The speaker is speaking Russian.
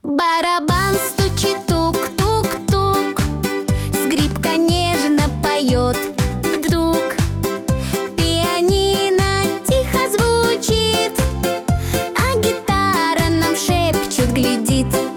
Барабан стучит тук-тук-тук, скрипка нежно поет. Вдруг пианино тихо звучит, а гитара нам шепчет, глядит.